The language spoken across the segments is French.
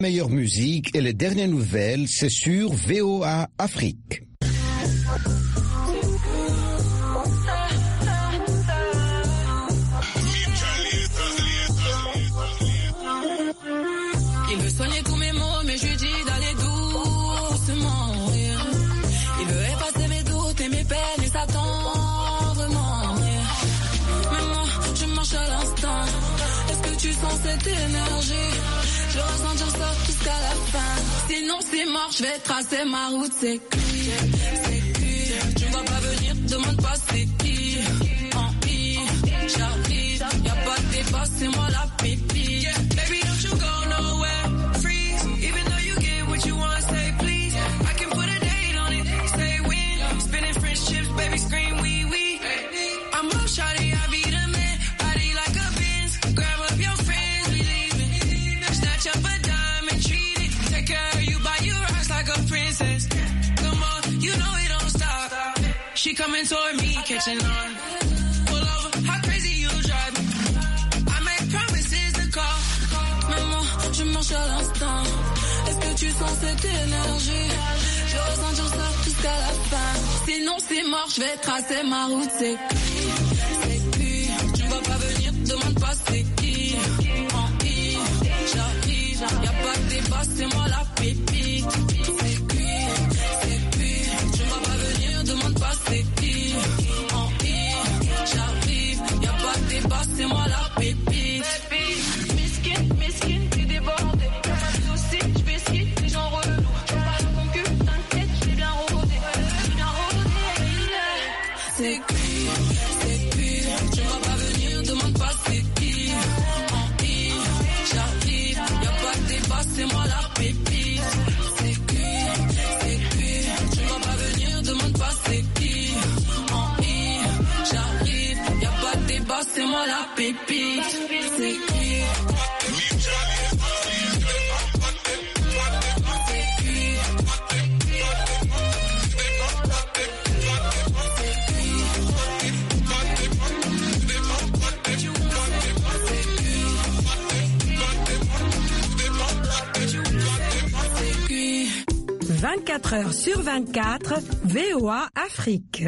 Meilleure musique et les dernières nouvelles, c'est sur VOA Afrique. Il veut soigner tous mes mots, mais je lui dis d'aller doucement. Il veut effacer mes doutes et mes peines et s'attend vraiment. Mais moi, je marche à l'instant. Est-ce que tu sens cette énergie? Je veux ressentir ça jusqu'à la fin. Sinon c'est mort, je vais tracer ma route. C'est cuit, tu ne vas pas venir, demande pas c'est qui. En I, j'arrive, y'a pas de débat, c'est moi la pépite. Yeah, baby, don't you go nowhere, freeze. Even though you get what you want, say please. I can put a date on it, say when. Spinning French chips, baby, scream wee wee. I'm up, shawty, I be the man. Body like a Benz, grab up your friends, we leaving. Snatch up a dime and treat it. Take care of you, buy you rocks like a princess. Come on, you know it don't stop. She coming toward me, catching on. Pull over, how crazy you drive. I make promises to call. Maman, je marche à l'instant. Est-ce que tu sens cette énergie? Je veux ressentir ça jusqu'à la fin. Sinon c'est mort, je vais tracer ma route. C'est cuit, tu ne vas pas venir, demande pas c'est qui. En I, j'arrive, y'a pas de débat, c'est moi la pépite. C'est cuit, tu ne vas pas venir, demande pas c'est qui. En I, j'arrive, y'a pas de débat, c'est moi la pépite. Mesquine, t'es débordée. Y'a pas de soucis, j'fais ski, les gens relous. Je parle mon cul, t'inquiète, j'l'ai bien rodé. C'est cuit, tu ne vas pas venir, demande pas c'est qui. En I, j'arrive, y'a pas de débat, c'est moi la pépite. C'est cuit, tu ne vas pas venir, demande pas c'est qui. En I, j'arrive, y'a pas de débat, c'est moi la pépite. C'est cuit. Cuit. 24 heures sur 24, VOA Afrique.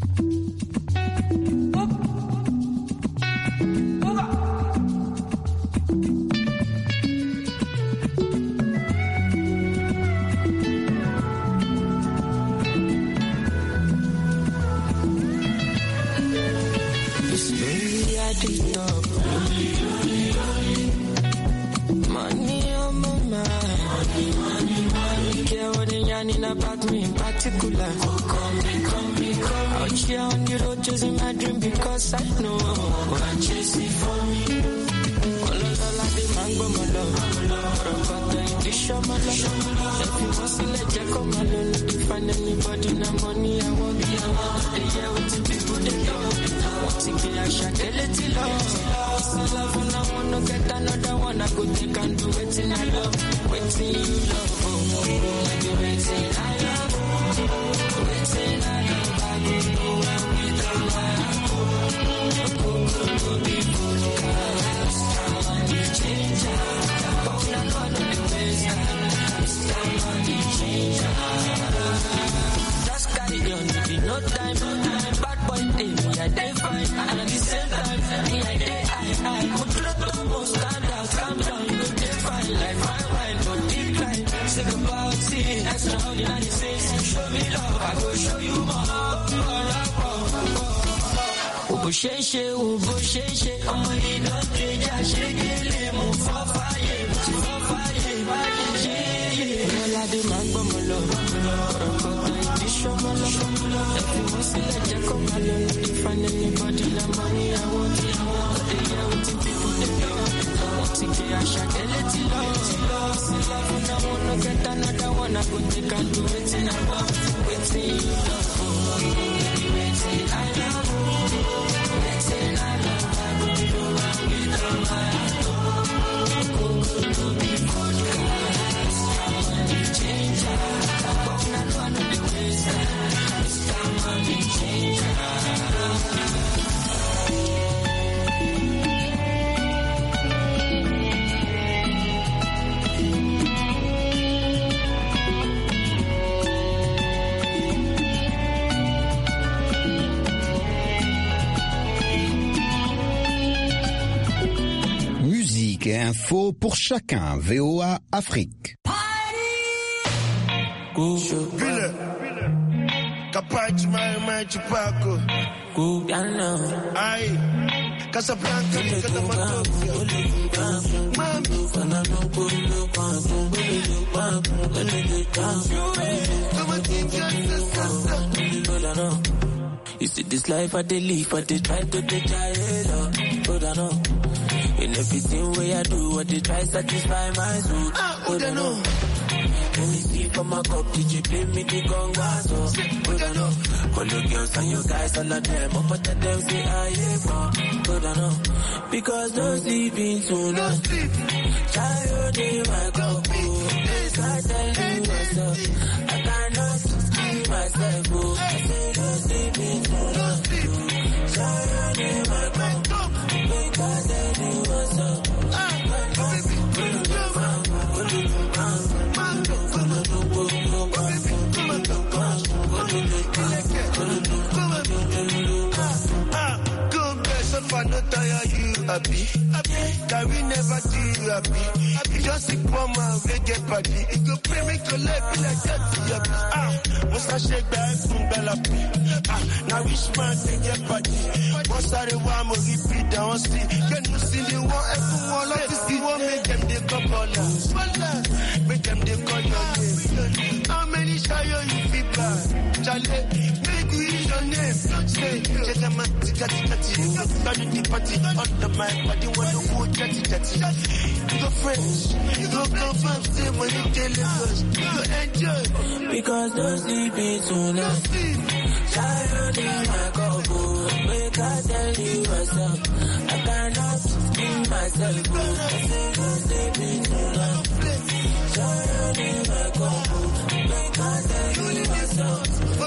Money on my mind. Care what they yarning about me in particular. Call me. Out here on the road chasing my dream because I know I'm chasing for me. All the mango, my love. Dish on my love. If you want to let you come alone, if you find anybody, no money, I want the yeah, with the people they love. Want to kill a shot, they let it love. Love and I wanna get another one. I could take and do it in I love. Waiting you love. Like you waiting I love. Waiting I love. I could go out with a man. I could be full of cars. Time you change. But I'm not on the waste. Time you change. Just carry on. No time. Bad boy day. Me I day fine. And at the same time. Me I day I could let the most stand out. Calm down. You day fine. Like fine wine. No decline. Say goodbye. See extraordinary things. Show me love. I will show you more. Bushe, ọmọ iná kejì àṣegele mú fọ́fáyé. Ọlọ́ládé máa ń gbọ́mọ lọ, ọ̀rọ̀kọ̀tọ̀ ìdí ṣọ́mọ lọ. Ẹ̀fí wọ́n sílẹ̀ jẹ́ kó máa lọ ní ìfànà anybody la mọ́ níyàwó tí àwọn ọ̀dẹ̀ yẹ wetin people dey lọ. Wọ́n ti gbé àṣà kẹ́lẹ́ ti lọ. Sí love náà wọn no get another one. I go take and do wetin I love. Wetin you love, baby wetin I love. Wetin I love, I go do am with all my heart. Kókó bí vodka, time and change. But na no I no dey waste. Time and change. faut pour chacun. VOA Afrique. You see this life I dey live, I dey try to get it up. In everything way I do, I dey try satisfy my soul. Hold on, let me see from my cup, did you play me the gonga? Hold on, all the girls and you guys, all of them, up at them say I am. Hold on, because no sleeping soon. Child in my cup, I tell you myself, I cannot keep myself. I say no sleeping soon. Child in my cup, because I tell you myself. I no tire you happy. That we never do you happy. You just sick one man, we get party. It go pay make your life be like that. Once I shake back, boom, bella pee. Now rich man, they get party. Once I the one, more repeat, down see. Can you see the one, everyone like to see one, make them they come all out. Make them they call your name. How many shy you feel bad? Charlie, make we your name. Say, check them out, tika the party under my body when you go jetty. You go fresh, you go confirm, say when you kill us, you go enjoy. Because no sleeping tonight. Child in my couple, make I tell you myself. I cannot keep myself. I say no sleeping tonight. Child in my couple, make I tell you myself.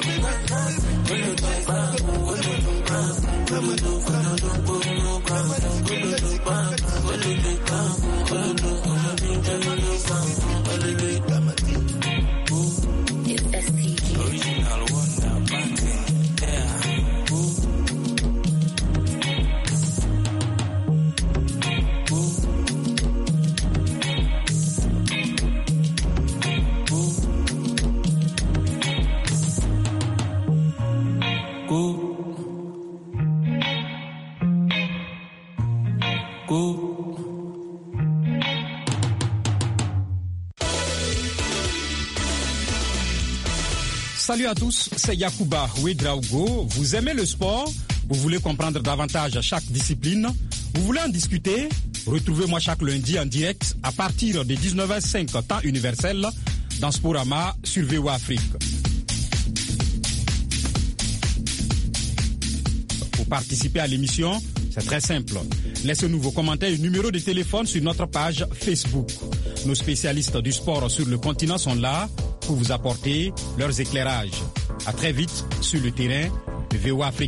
Salut à tous, c'est Yacouba Ouedraogo. Vous aimez le sport? Vous voulez comprendre davantage chaque discipline? Vous voulez en discuter? Retrouvez-moi chaque lundi en direct à partir de 19h05 temps universel dans Sporama sur VOA Afrique. Pour participer à l'émission, c'est très simple. Laissez-nous vos commentaires et numéros de téléphone sur notre page Facebook. Nos spécialistes du sport sur le continent sont là pour vous apporter leurs éclairages. À très vite sur le terrain de VOA Afrique.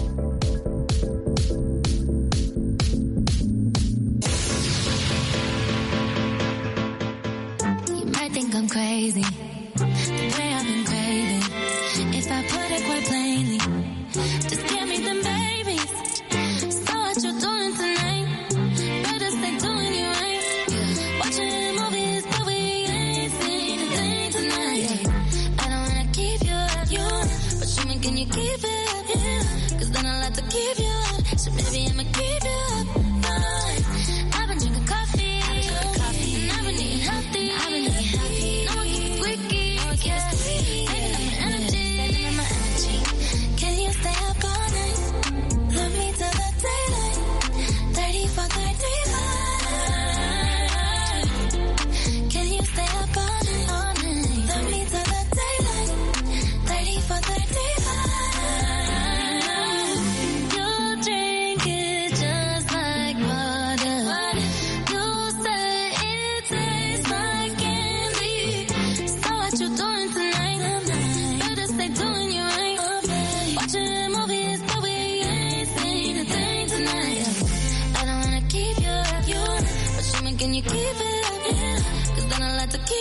You might think I'm crazy, the way I've been craving. If I put it quite plainly, just get